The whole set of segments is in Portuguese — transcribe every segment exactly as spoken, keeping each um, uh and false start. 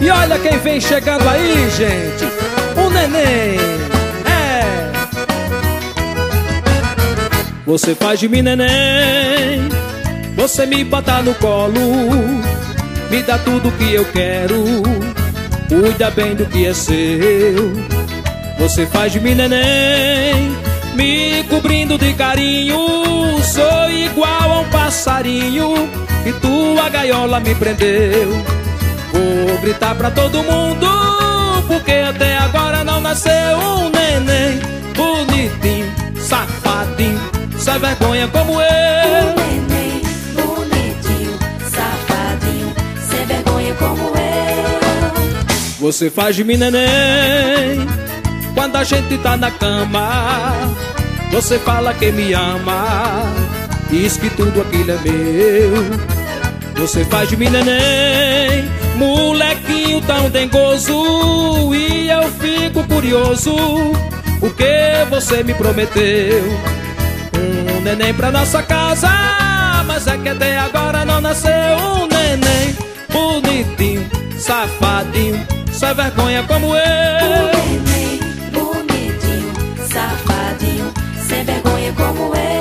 E olha quem vem chegando aí, gente, o neném. É. Você faz de mim neném, você me bota no colo, me dá tudo que eu quero, cuida bem do que é seu. Você faz de mim neném, me cobrindo de carinho, sou igual a um passarinho e tua gaiola me prendeu. Vou gritar pra todo mundo, porque até agora não nasceu um neném bonitinho, safadinho, sem vergonha como eu. Um neném bonitinho, safadinho, sem vergonha como eu. Você faz de mim neném, quando a gente tá na cama, você fala que me ama, diz que tudo aquilo é meu. Você faz de mim neném, molequinho tão dengoso, e eu fico curioso, o que você me prometeu? Um neném pra nossa casa, mas é que até agora não nasceu um neném bonitinho, safadinho, sem vergonha como eu. Um neném bonitinho, safadinho, sem vergonha como eu.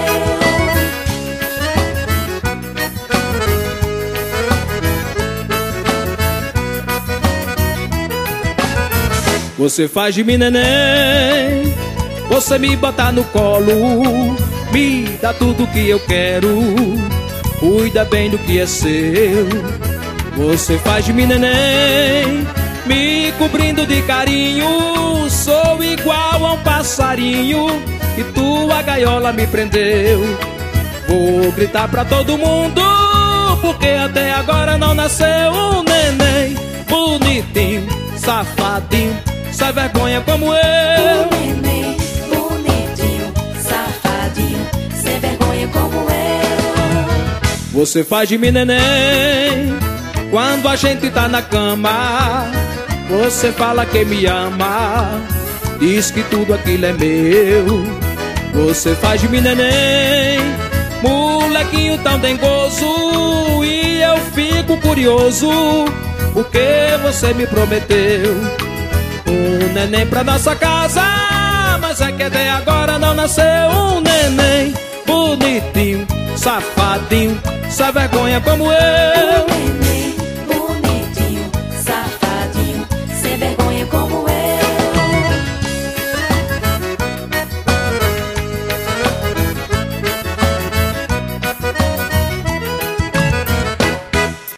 Você faz de mim neném, você me bota no colo, me dá tudo que eu quero, cuida bem do que é seu. Você faz de mim neném, me cobrindo de carinho, sou igual a um passarinho e tua gaiola me prendeu. Vou gritar pra todo mundo, porque até agora não nasceu um neném bonitinho, safadinho, sem vergonha como eu. Um neném bonitinho, safadinho, sem vergonha como eu. Você faz de mim neném, quando a gente tá na cama, você fala que me ama, diz que tudo aquilo é meu. Você faz de mim neném, molequinho tão dengoso, e eu fico curioso, o que você me prometeu? Um neném pra nossa casa, mas é que até agora não nasceu um neném bonitinho, safadinho, sem vergonha como eu.